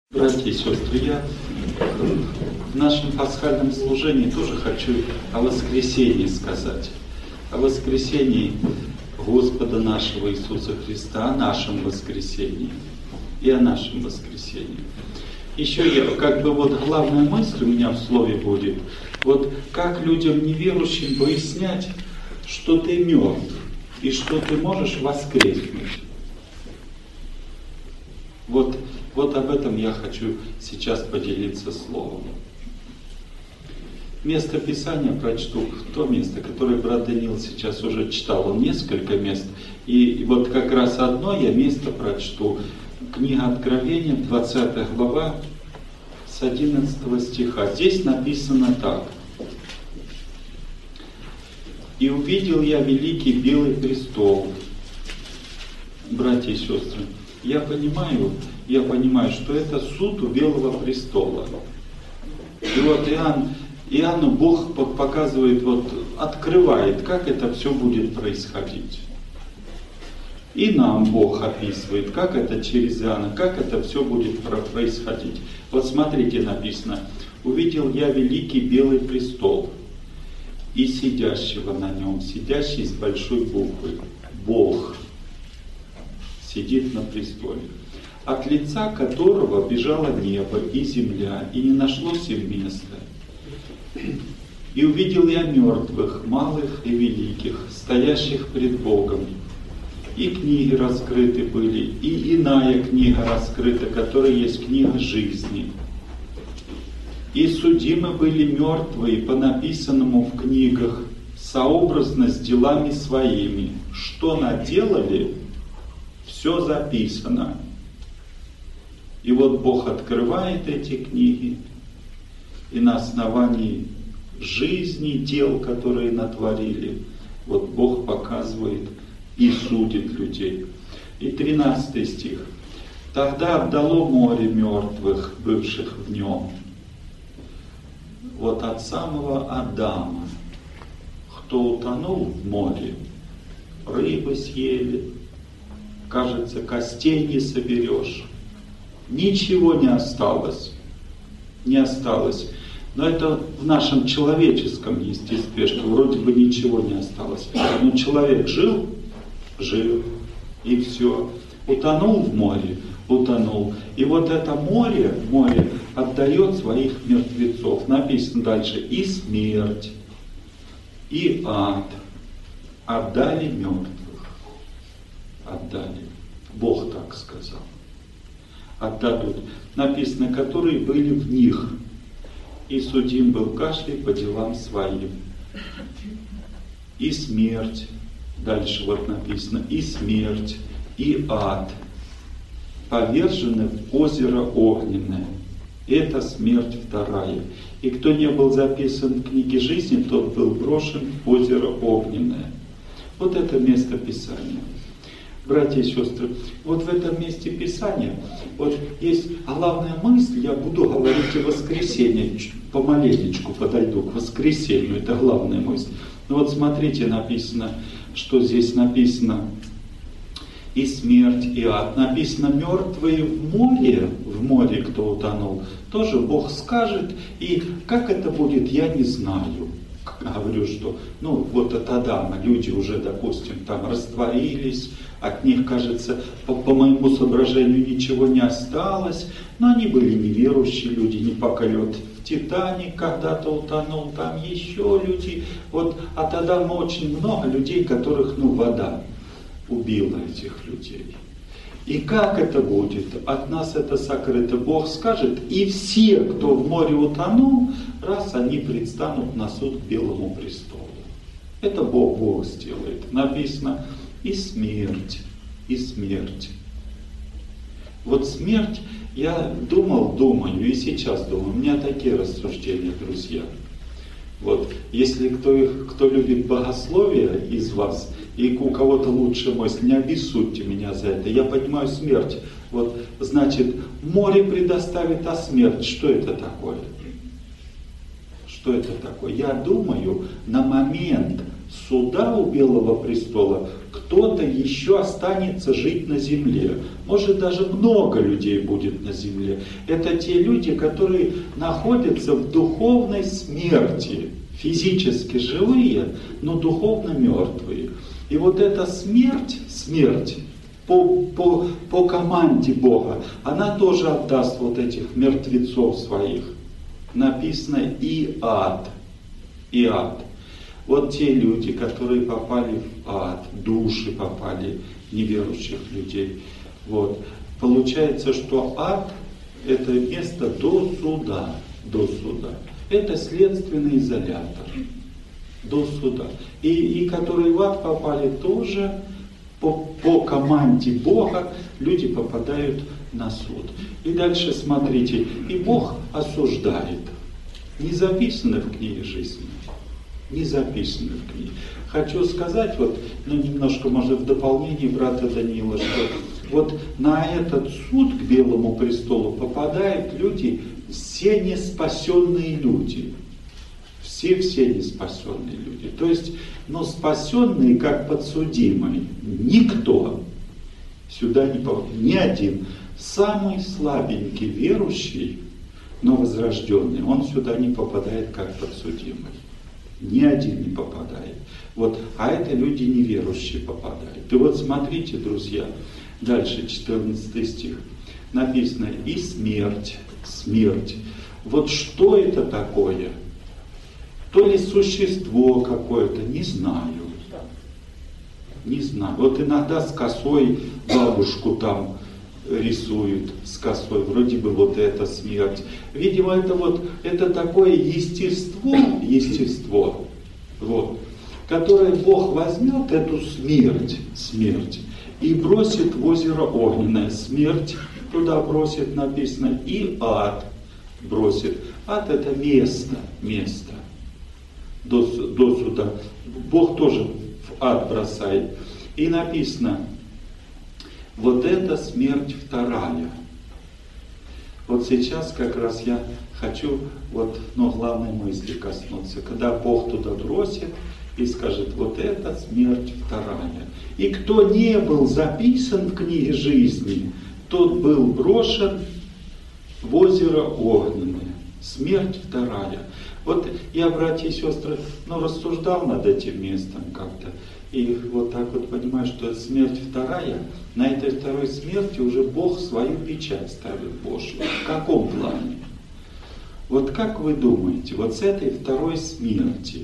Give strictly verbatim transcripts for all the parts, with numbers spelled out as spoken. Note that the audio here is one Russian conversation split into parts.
Братья и сестры, я в нашем пасхальном служении тоже хочу о воскресении сказать. О воскресении Господа нашего Иисуса Христа, о нашем воскресении и о нашем воскресении. Еще я, как бы вот главная мысль у меня в слове будет, вот как людям неверующим пояснять, что ты мертв и что ты можешь воскреснуть. Вот, вот об этом я хочу сейчас поделиться словом. Место Писания прочту, то место, которое брат Даниил сейчас уже читал, он несколько мест. И вот как раз одно я место прочту. Книга Откровения, двадцатая глава, с одиннадцатого стиха. Здесь написано так. «И увидел я великий белый престол». Братья и сестры, я понимаю, я понимаю, что это суд у Белого престола. И вот Иоанн, Иоанну Бог показывает, вот, открывает, как это все будет происходить. И нам Бог описывает, как это через Иоанна, как это все будет происходить. Вот смотрите, написано: «Увидел я великий белый престол, и сидящего на нем, сидящий с большой буквы, Бог сидит на престоле, от лица которого бежало небо и земля, и не нашлось им места. И увидел я мертвых, малых и великих, стоящих пред Богом. И книги раскрыты были, и иная книга раскрыта, которая есть книга жизни. И судимы были мертвые по написанному в книгах, сообразно с делами своими. Что наделали, все записано». И вот Бог открывает эти книги, и на основании жизни, дел, которые натворили, вот Бог показывает и судит людей. И тринадцатый стих. «Тогда обдало море мертвых, бывших в нем». Вот от самого Адама, кто утонул в море, рыбы съели, кажется, костей не соберешь. Ничего не осталось. Не осталось. Но это в нашем человеческом естестве, что вроде бы ничего не осталось. Но человек жил, жил, и все. Утонул в море, утонул. И вот это море, море отдает своих мертвецов. Написано дальше: и смерть, и ад отдали мертвых. Отдали. Бог так сказал. Отдадут. Написано, которые были в них. И судим был каждый по делам своим. И смерть. Дальше вот написано: и смерть, и ад повержены в озеро огненное. Это смерть вторая. И кто не был записан в книге жизни, тот был брошен в озеро огненное. Вот это место Писания. Братья и сестры, вот в этом месте Писания вот есть главная мысль, я буду говорить о воскресении, помаленечку подойду к воскресению, это главная мысль. Но вот смотрите, написано, что здесь написано: и смерть, и ад. Написано: мертвые в море, в море кто утонул, тоже Бог скажет, и как это будет, я не знаю. Говорю, что, ну, вот от Адама люди уже, допустим, там растворились, от них, кажется, по, по моему соображению ничего не осталось, но они были неверующие люди, не пока лед в Титаник когда-то утонул, там еще люди. Вот от Адама очень много людей, которых, ну, вода убила этих людей. И как это будет? От нас это сокрыто. Бог скажет, и все, кто в море утонул, раз они предстанут на суд к Белому престолу. Это Бог, Бог сделает. Написано: и смерть, и смерть. Вот смерть, я думал, думаю, и сейчас думаю, у меня такие рассуждения, друзья. Вот, если кто, кто любит богословие из вас, и у кого-то лучшая мысль, не обессудьте меня за это. Я понимаю смерть. Вот, значит, море предоставит, а смерть, что это такое? Что это такое? Я думаю, на момент суда у Белого престола кто-то еще останется жить на земле. Может, даже много людей будет на земле. Это те люди, которые находятся в духовной смерти. Физически живые, но духовно мертвые. И вот эта смерть, смерть по, по, по команде Бога, она тоже отдаст вот этих мертвецов своих. Написано и ад. И ад. Вот те люди, которые попали в ад, души попали неверующих людей. Вот. Получается, что ад — это место до суда. До суда. Это следственный изолятор. До суда. И, и которые в ад попали тоже по, по команде Бога, люди попадают на суд. И дальше смотрите, и Бог осуждает. Не записано в книге жизни. Не записано в книге. Хочу сказать, вот, ну немножко, может, в дополнение брата Даниила, что вот на этот суд к Белому престолу попадают люди, все неспасенные люди. Все-все неспасенные люди. То есть, но спасенные как подсудимые. Никто сюда не попадает. Ни один. Самый слабенький верующий, но возрожденный, он сюда не попадает как подсудимый. Ни один не попадает. Вот. А это люди неверующие попадают. И вот смотрите, друзья, дальше четырнадцатый стих. Написано: и смерть, смерть. Вот что это такое? То ли существо какое-то, не знаю. Не знаю. Вот иногда с косой бабушку там рисуют, с косой. Вроде бы вот это смерть. Видимо, это вот, это такое естество, естество, вот, которое Бог возьмет, эту смерть, смерть, и бросит в озеро огненное. Смерть туда бросит, написано, и ад бросит. Ад — это место, место. До, до суда. Бог тоже в ад бросает. И написано: вот это смерть вторая. Вот сейчас как раз я хочу вот, ну, главной мысли коснуться. Когда Бог туда бросит и скажет: вот это смерть вторая. И кто не был записан в книге жизни, тот был брошен в озеро огненное. Смерть вторая. Вот я, братья и сестры, ну, рассуждал над этим местом как-то. И вот так вот понимаю, что смерть вторая, на этой второй смерти уже Бог свою печать ставит Божью. В каком плане? Вот как вы думаете, вот с этой второй смерти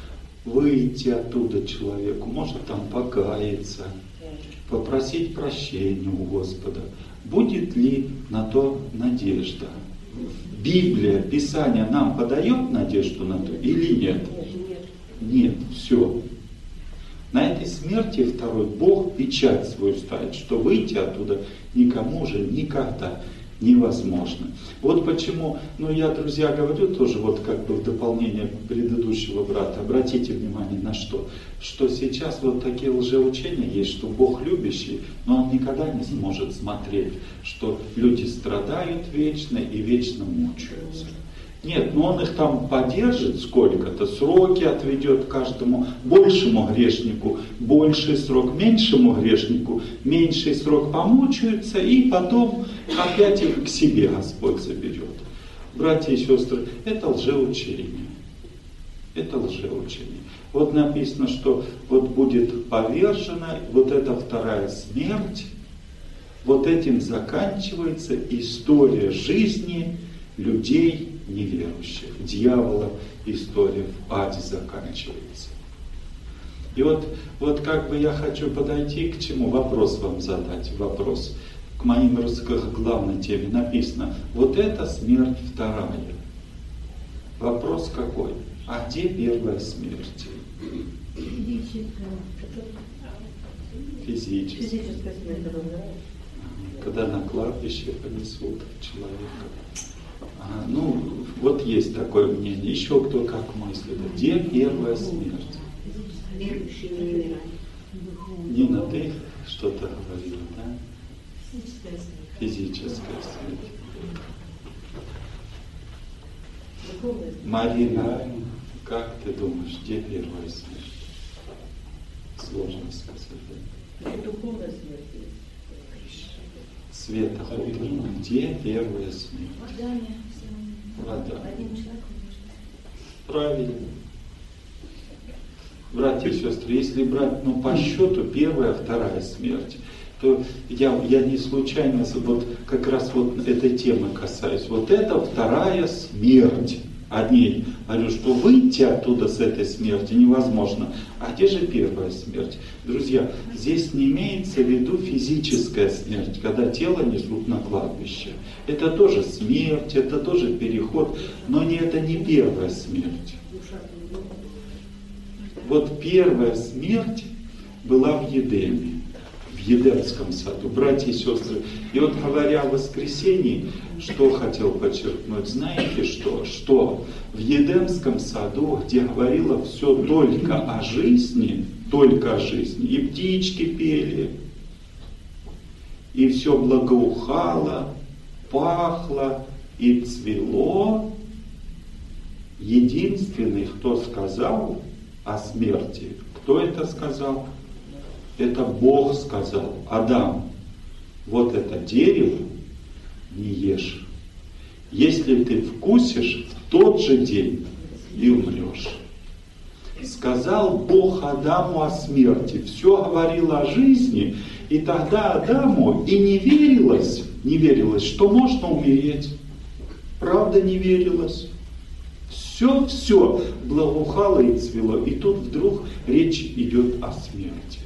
выйти оттуда человеку, может там покаяться, попросить прощения у Господа, будет ли на то надежда? Библия, Писание нам подает надежду на то или нет? Нет, все. На этой смерти второй Бог печать свою ставит, что выйти оттуда никому уже никогда невозможно. Вот почему, ну я, друзья, говорю тоже вот как бы в дополнение предыдущего брата, обратите внимание на что, что сейчас вот такие лжеучения есть, что Бог любящий, но Он никогда не сможет смотреть, что люди страдают вечно и вечно мучаются. Нет, но Он их там поддержит сколько-то, сроки отведет каждому большему грешнику, больший срок меньшему грешнику, меньший срок помучаются, и потом опять их к себе Господь заберет. Братья и сестры, это лжеучение. Это лжеучение. Вот написано, что вот будет повержена вот эта вторая смерть, вот этим заканчивается история жизни людей неверующих. Дьявола история в аде заканчивается. И вот, вот как бы я хочу подойти к чему? Вопрос вам задать. Вопрос. К моим к главной теме написано: вот это смерть вторая. Вопрос какой? А где первая смерть? Физическая. Физическая. Физическая смерть. Когда на кладбище понесут человека. А, ну, вот есть такое мнение. Еще кто как мыслит? Где первая смерть? Верующие не умирают. Нина, ты что-то говорила, да? Физическая смерть. Физическая смерть. Духовная смерть. Марина, как ты думаешь, где первая смерть? сложно сказать. Да? Духовная смерть есть. Света Хуторна, где первая смерть? Вода. Правильно. Братья и сестры, если брать ну, по счету первая, вторая смерть, то я, я не случайно вот как раз вот этой темы касаюсь. Вот это вторая смерть. Одни говорю, что выйти оттуда с этой смерти невозможно. А где же первая смерть? Друзья, здесь не имеется в виду физическая смерть, когда тело несут на кладбище. Это тоже смерть, это тоже переход, но не, это не первая смерть. Вот первая смерть была в Едеме, в Едемском саду, братья и сестры. И вот говоря о воскресении, что хотел подчеркнуть, знаете что? Что в Едемском саду, где говорило все только о жизни, только о жизни, и птички пели, и все благоухало, пахло и цвело, единственный, кто сказал о смерти, кто это сказал? Это Бог сказал: Адам, вот это дерево не ешь. Если ты вкусишь, в тот же день и умрешь. Сказал Бог Адаму о смерти, все говорил о жизни, и тогда Адаму и не верилось, не верилось, что можно умереть. Правда не верилось. Все-все благоухало и цвело. И тут вдруг речь идет о смерти.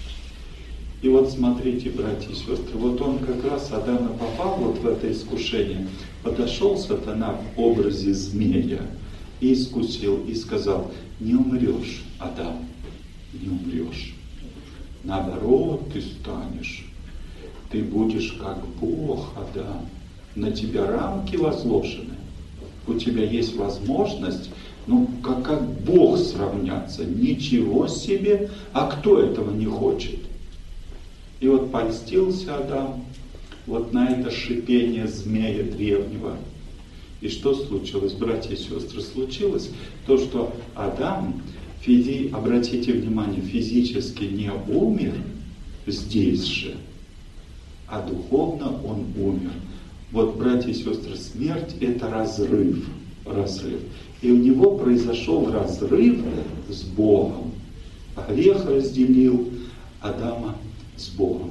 И вот смотрите, братья и сестры, вот он как раз, Адам и попал вот в это искушение. Подошел сатана в образе змея и искусил, и сказал: не умрешь, Адам, не умрешь. Наоборот, ты станешь. Ты будешь как Бог, Адам. На тебя рамки возложены. У тебя есть возможность, ну, как, как Бог сравняться. Ничего себе! А кто этого не хочет? И вот польстился Адам вот на это шипение змея древнего. И что случилось, братья и сестры? Случилось то, что Адам, физи, обратите внимание, физически не умер здесь же, а духовно он умер. Вот, братья и сестры, смерть — это разрыв, разрыв. И у него произошел разрыв с Богом. Грех разделил Адама с Богом.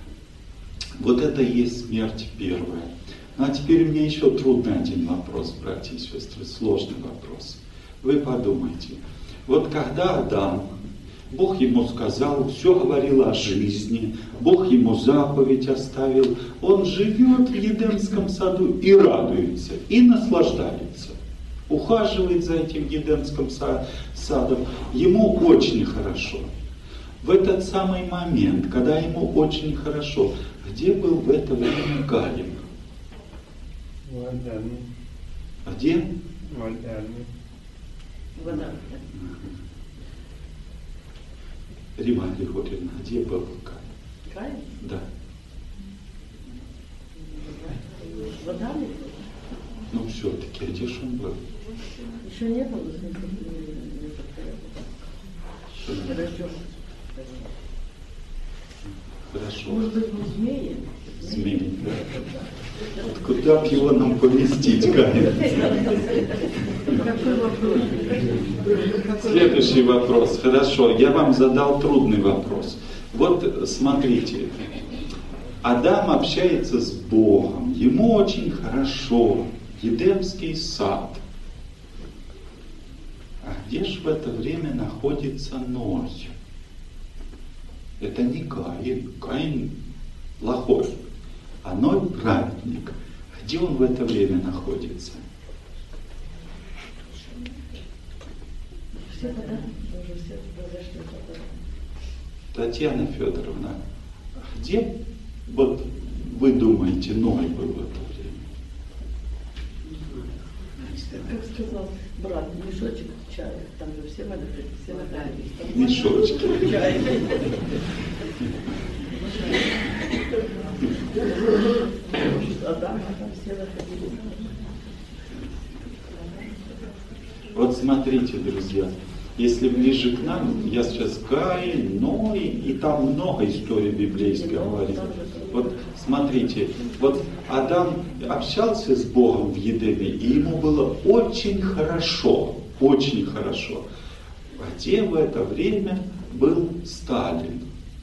Вот это и есть смерть первая. Ну а теперь у меня еще трудный один вопрос, братья и сестры, сложный вопрос. Вы подумайте, вот когда Адам, Бог ему сказал, все говорил о жизни, Бог ему заповедь оставил, он живет в Едемском саду и радуется, и наслаждается. Ухаживает за этим Едемским садом, ему очень хорошо. В этот самый момент, когда ему очень хорошо, где был в это время Каин? А где? Вода. Рима Григорьевна, где был Каин? Каин? Да. Вода ли? Ну все-таки, а где же он был? Еще не было. Хорошо. Может быть, он змея? Змей, да? Вот куда бы его нам поместить, Каин? Какой вопрос? Следующий вопрос. Хорошо, я вам задал трудный вопрос. Вот смотрите, Адам общается с Богом, ему очень хорошо, Едемский сад. А где же в это время находится Ной? Это не Каин, Каин плохой, а Ной праведник. Где он в это время находится? Все подарки уже все произошли. Татьяна Федоровна, где, вот вы думаете, Ной был в это время? Как сказал брат, мешочек чая, там же все надо, все надо. Мешочки. Чай. Адам, там все находились. Вот смотрите, друзья, Если ближе к нам, я сейчас Каин, Ной, и там много историй библейских говорит. Вот смотрите, вот Адам общался с Богом в Едеме, и ему было очень хорошо, очень хорошо. А где в это время был Сталин?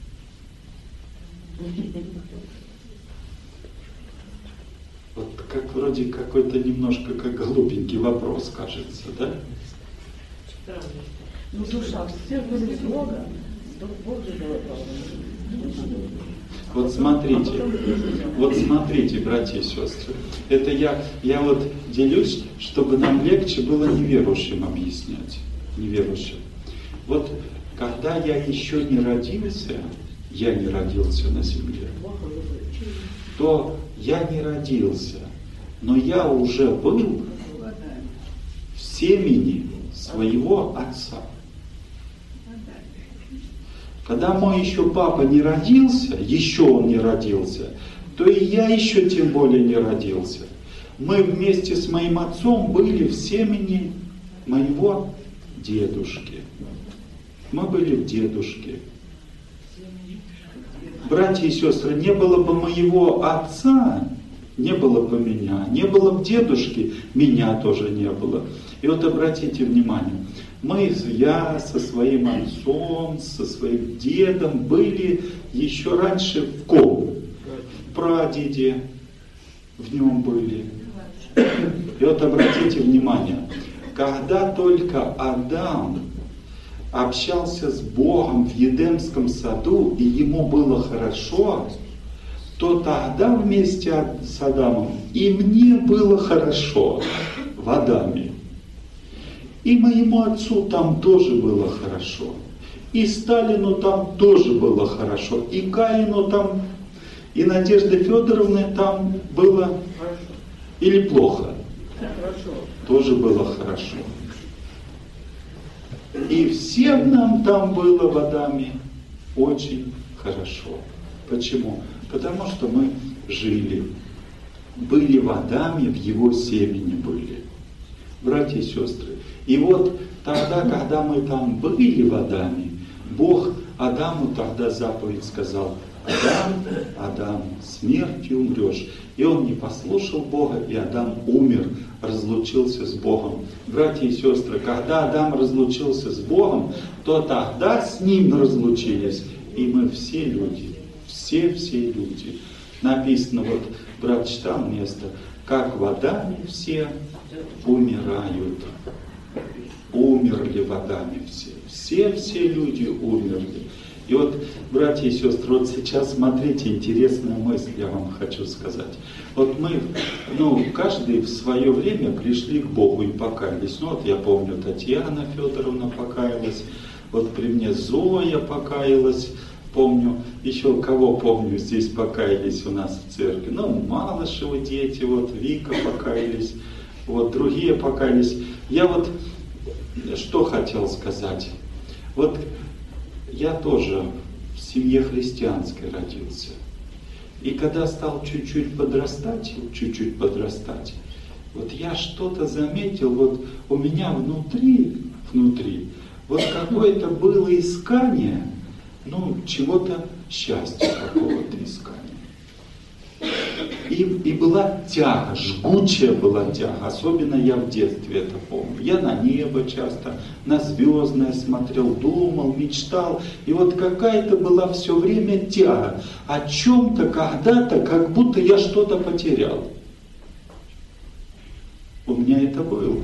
Вот как вроде какой-то немножко как глупенький вопрос, кажется, да? Ну, душа, все были Бога, Бог же был. Вот смотрите, вот смотрите, братья и сестры, это я, я вот делюсь, чтобы нам легче было неверующим объяснять, неверующим. Вот когда я еще не родился, я не родился на земле, то я не родился, но я уже был в семени своего отца. Когда мой еще папа не родился, еще он не родился, то и я еще тем более не родился. Мы вместе с моим отцом были в семени моего дедушки. Мы были в дедушке. Братья и сестры, не было бы моего отца, не было бы меня, не было бы дедушки, меня тоже не было. И вот обратите внимание, мы, я со своим отцом, со своим дедом были еще раньше в ком? В прадеде, в нем были. И вот обратите внимание, когда только Адам общался с Богом в Едемском саду, и ему было хорошо, то тогда вместе с Адамом и мне было хорошо в Адаме. И моему отцу там тоже было хорошо. И Сталину там тоже было хорошо. И Каину там, и Надежде Федоровне там было хорошо. Или плохо? Хорошо. Тоже было хорошо. И всем нам там было в Адаме очень хорошо. Почему? Потому что мы жили, были в Адаме, в его семени были. Братья и сестры. И вот тогда, когда мы там были в Адаме, Бог Адаму тогда заповедь сказал: Адам, Адам, смертью умрешь. И он не послушал Бога, и Адам умер, разлучился с Богом. Братья и сестры, когда Адам разлучился с Богом, то тогда с ним разлучились и мы все люди. Все-все люди. Написано, вот брат читал место, как в Адаме все умирают. Умерли в Адаме все. Все-все люди умерли. И вот, братья и сестры, вот сейчас смотрите, интересная мысль я вам хочу сказать. Вот мы, ну, каждый в свое время пришли к Богу и покаялись. Ну вот я помню, Татьяна Федоровна покаялась, вот при мне Зоя покаялась, помню, еще кого помню, здесь покаялись у нас в церкви. Ну, Малышевы дети, вот Вика покаялись, вот другие покаялись. Я вот что хотел сказать. Вот я тоже в семье христианской родился. И когда стал чуть-чуть подрастать, чуть-чуть подрастать, вот я что-то заметил, вот у меня внутри, внутри, вот какое-то было искание, ну, чего-то, счастья какого-то искания. И, и была тяга, жгучая была тяга, особенно я в детстве это помню. Я на небо часто, на звездное смотрел, думал, мечтал. И вот какая-то была все время тяга о чем-то, когда-то, как будто я что-то потерял. У меня это было.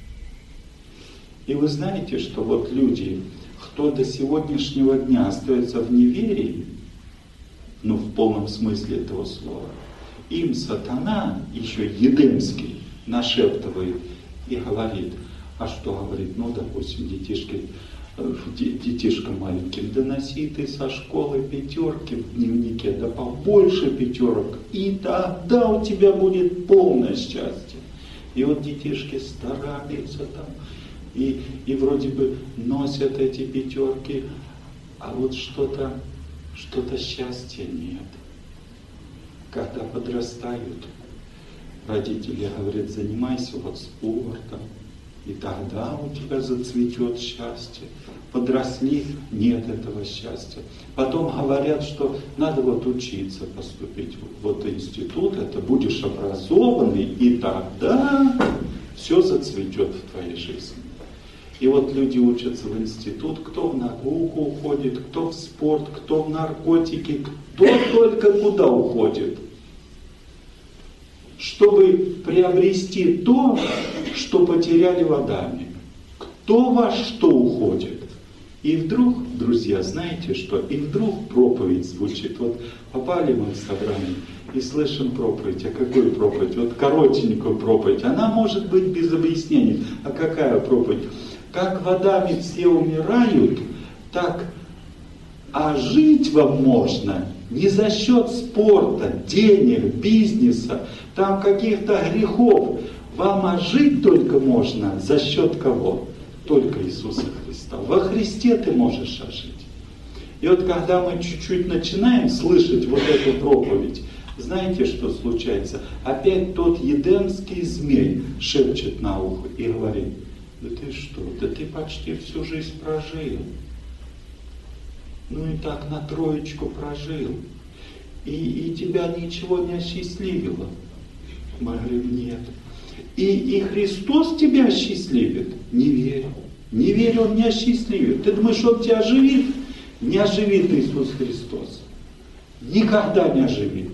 И вы знаете, что вот люди, кто до сегодняшнего дня остается в неверии, ну в полном смысле этого слова, им сатана, еще едемский, нашептывает и говорит, а что говорит, ну допустим, детишки, детишкам маленьким, да носи ты со школы пятерки в дневнике, да побольше пятерок, и тогда у тебя будет полное счастье. И вот детишки стараются там, и, и вроде бы носят эти пятерки, а вот что-то, что-то счастья нет. Когда подрастают, родители говорят, занимайся вот спортом, И тогда у тебя зацветет счастье. Подросли, нет этого счастья. Потом говорят, что надо вот учиться поступить в вот институт, это будешь образованный, и тогда все зацветет в твоей жизни. И вот люди учатся в институт, кто в науку уходит, кто в спорт, кто в наркотики, кто только куда уходит, чтобы приобрести то, что потеряли в Адаме. Кто во что уходит. И вдруг, друзья, знаете что? И вдруг проповедь звучит. Вот попали мы в собрание и слышим проповедь. А какую проповедь? Вот коротенькую проповедь. Она может быть без объяснений. А какая проповедь? Как в Адаме все умирают, так а жить вам можно не за счет спорта, денег, бизнеса, там каких-то грехов. Вам ожить только можно за счет кого? Только Иисуса Христа. Во Христе ты можешь ожить. И вот когда мы чуть-чуть начинаем слышать вот эту проповедь, знаете, что случается? Опять тот едемский змей шепчет на ухо и говорит: да ты что, да ты почти всю жизнь прожил. Ну и так на троечку прожил. И, и тебя ничего не осчастливило. Мы говорим: нет. И, и Христос тебя осчастливит? Не верь. Не верь, Он не осчастливит. Ты думаешь, Он тебя оживит? Не оживит Иисус Христос. Никогда не оживит.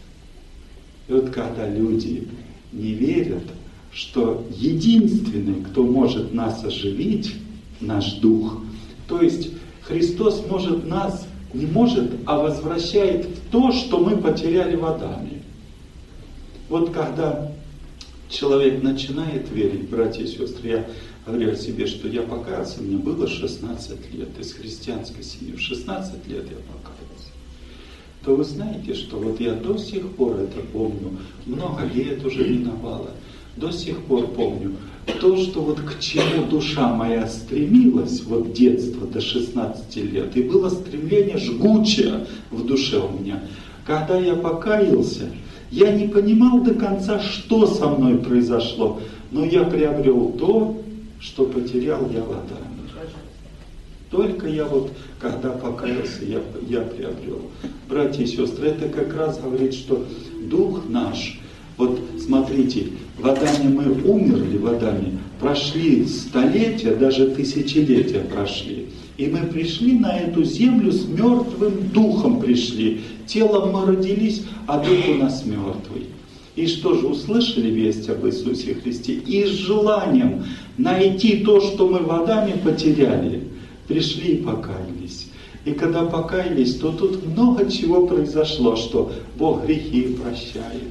И вот когда люди не верят, что единственный, кто может нас оживить, наш дух, то есть Христос может нас, не может, а возвращает в то, что мы потеряли в Адаме. Вот когда человек начинает верить, братья и сестры, я говорю о себе, что я покаялся, мне было шестнадцать лет, из христианской семьи, в шестнадцать лет я покаялся, то вы знаете, что вот я до сих пор это помню, много лет уже миновало, до сих пор помню то, что вот к чему душа моя стремилась, вот детство до шестнадцати лет, и было стремление жгучее в душе у меня. Когда я покаялся, я не понимал до конца, что со мной произошло, но я приобрел то, что потерял я в Адаме. Только я вот, когда покаялся, я, я приобрел. Братья и сестры, это как раз говорит, что дух наш, вот смотрите, в Адаме мы умерли, в Адаме, прошли столетия, даже тысячелетия прошли. И мы пришли на эту землю с мертвым духом пришли. Телом мы родились, а дух у нас мертвый. И что же, услышали весть об Иисусе Христе? И с желанием найти то, что мы в Адаме потеряли, пришли и покаялись. И когда покаялись, то тут много чего произошло, что Бог грехи прощает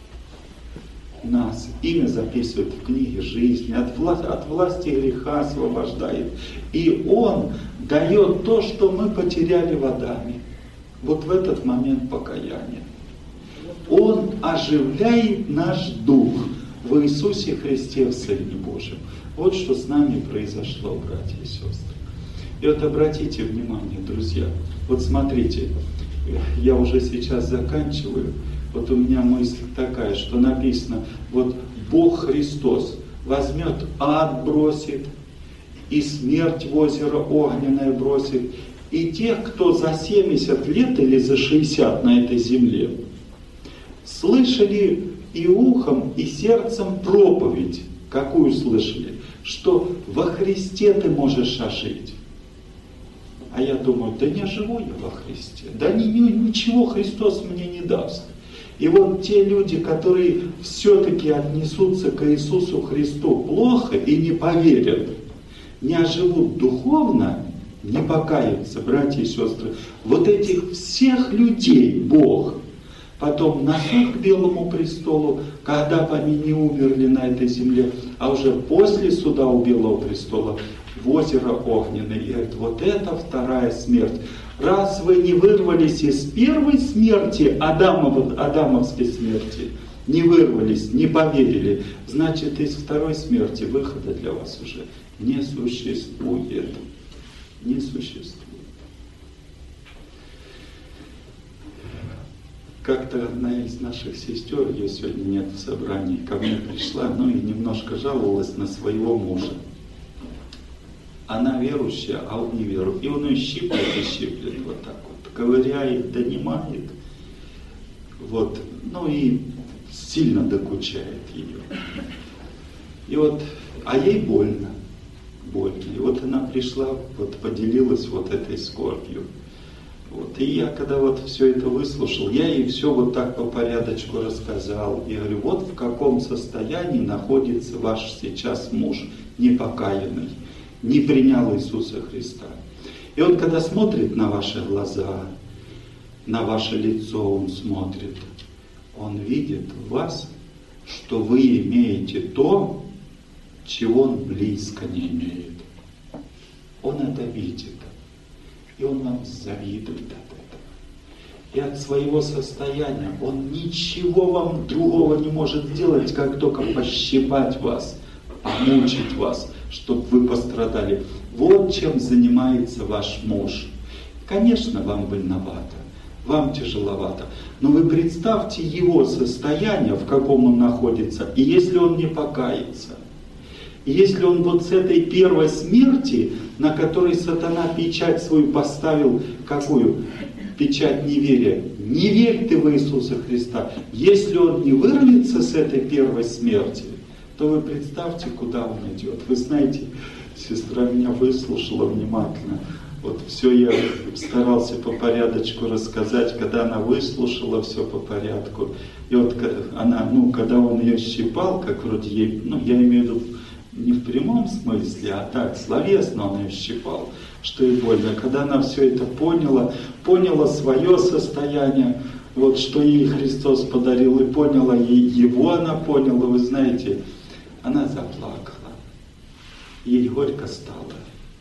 нас, имя записывает в книге жизни, от, вла- от власти греха освобождает. И Он дает то, что мы потеряли в Адаме. Вот в этот момент покаяния. Он оживляет наш дух в Иисусе Христе, в Сыне Божьем. Вот что с нами произошло, братья и сестры. И вот обратите внимание, друзья, вот смотрите, я уже сейчас заканчиваю. Вот у меня мысль такая, что написано, вот Бог Христос возьмет ад, бросит, и смерть в озеро огненное бросит, и тех, кто за семьдесят лет или за шестьдесят на этой земле, слышали и ухом, и сердцем проповедь. Какую слышали? Что во Христе ты можешь ожить. А я думаю, да не живу я во Христе, да ни, ни, ничего Христос мне не даст. И вот те люди, которые все-таки отнесутся к Иисусу Христу плохо и не поверят, не оживут духовно, не покаются, братья и сестры, вот этих всех людей Бог потом на суд к Белому престолу, когда бы они не умерли на этой земле, а уже после суда у Белого престола, в озеро огненное, и говорит, вот это вторая смерть. Раз вы не вырвались из первой смерти, Адамов, Адамовской смерти, не вырвались, не поверили, значит, из второй смерти выхода для вас уже не существует. Не существует. Как-то одна из наших сестер, ее сегодня нет в собрании, ко мне пришла, ну и немножко жаловалась на своего мужа. Она верующая, а он не верует. И он ее щиплет и щиплет вот так вот, ковыряет, донимает. Вот, ну и сильно докучает ее. И вот, а ей больно, больно. И вот она пришла, вот поделилась вот этой скорбью. Вот. И я когда вот все это выслушал, я ей все вот так по порядочку рассказал. И говорю, вот в каком состоянии находится ваш сейчас муж, непокаянный, не принял Иисуса Христа. И он когда смотрит на ваши глаза, на ваше лицо он смотрит, он видит в вас, что вы имеете то, чего он близко не имеет. Он это видит. И он вам завидует от этого. И от своего состояния он ничего вам другого не может сделать, как только пощипать вас, помучить вас, чтобы вы пострадали. Вот чем занимается ваш муж. Конечно, вам больновато, вам тяжеловато. Но вы представьте его состояние, в каком он находится, и если он не покается. И если он вот с этой первой смерти, на которой сатана печать свою поставил, какую? Печать неверия. Не верь ты в Иисуса Христа. Если он не вырвется с этой первой смерти, то вы представьте, куда он идет. Вы знаете, сестра меня выслушала внимательно. Вот все я старался по порядочку рассказать, когда она выслушала все по порядку. И вот она, ну, когда он ее щипал, как вроде ей, ну, я имею в виду, не в прямом смысле, а так, словесно он ее щипал, что и больно. Когда она все это поняла, поняла свое состояние, вот что ей Христос подарил, и поняла, и его она поняла, вы знаете, она заплакала. Ей горько стало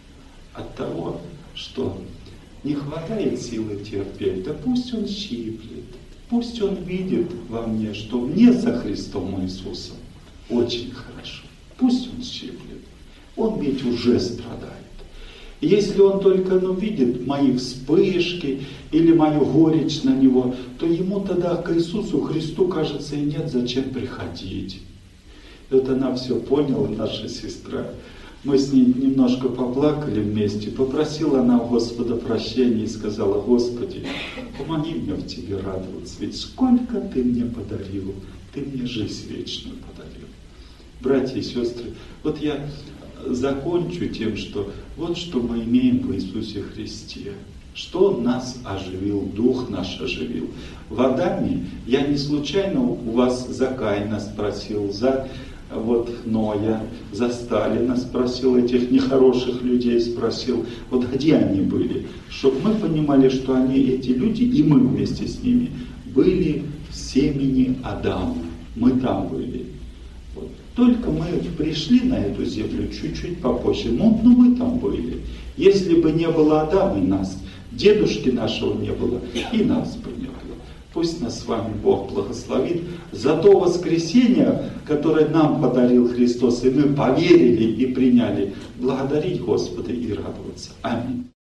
от того, что не хватает силы терпеть, да пусть он щиплет, пусть он видит во мне, что мне со Христом Иисусом очень хорошо. Пусть он щиплет. Он ведь уже страдает. И если он только ну, видит мои вспышки или мою горечь на него, то ему тогда к Иисусу Христу, кажется, и нет зачем приходить. И вот она все поняла, наша сестра. Мы с ней немножко поплакали вместе. Попросила она у Господа прощения и сказала: Господи, помоги мне в Тебе радоваться. Ведь сколько Ты мне подарил. Ты мне жизнь вечную подарил. Братья и сестры, вот я закончу тем, что вот что мы имеем в Иисусе Христе. Что Он нас оживил, Дух наш оживил. В Адаме я не случайно у вас за Каина спросил, за вот Ноя, за Сталина спросил, этих нехороших людей спросил, вот где они были, чтобы мы понимали, что они, эти люди, и мы вместе с ними, были в семени Адама. Мы там были. Вот. Только мы пришли на эту землю чуть-чуть попозже, но, но мы там были. Если бы не было Адама и нас, дедушки нашего не было, и нас бы не было. Пусть нас с вами Бог благословит за то воскресение, которое нам подарил Христос, и мы поверили и приняли. Благодарить Господа и радоваться. Аминь.